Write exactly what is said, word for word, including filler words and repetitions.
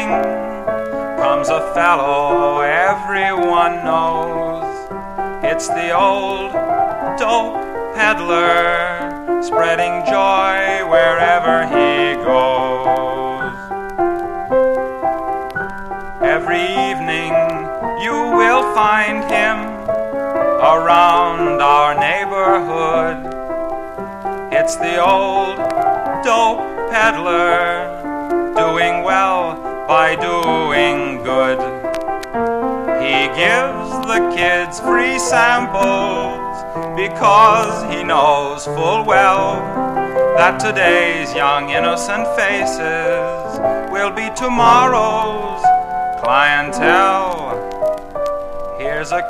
comes a fellow everyone knows. It's the old dope peddler, spreading joy wherever he goes. Every evening you will find him around our neighborhood. It's the old dope peddler, doing well by doing good. He gives the kids free samples because he knows full well that today's young innocent faces will be tomorrow's clientele. Here's a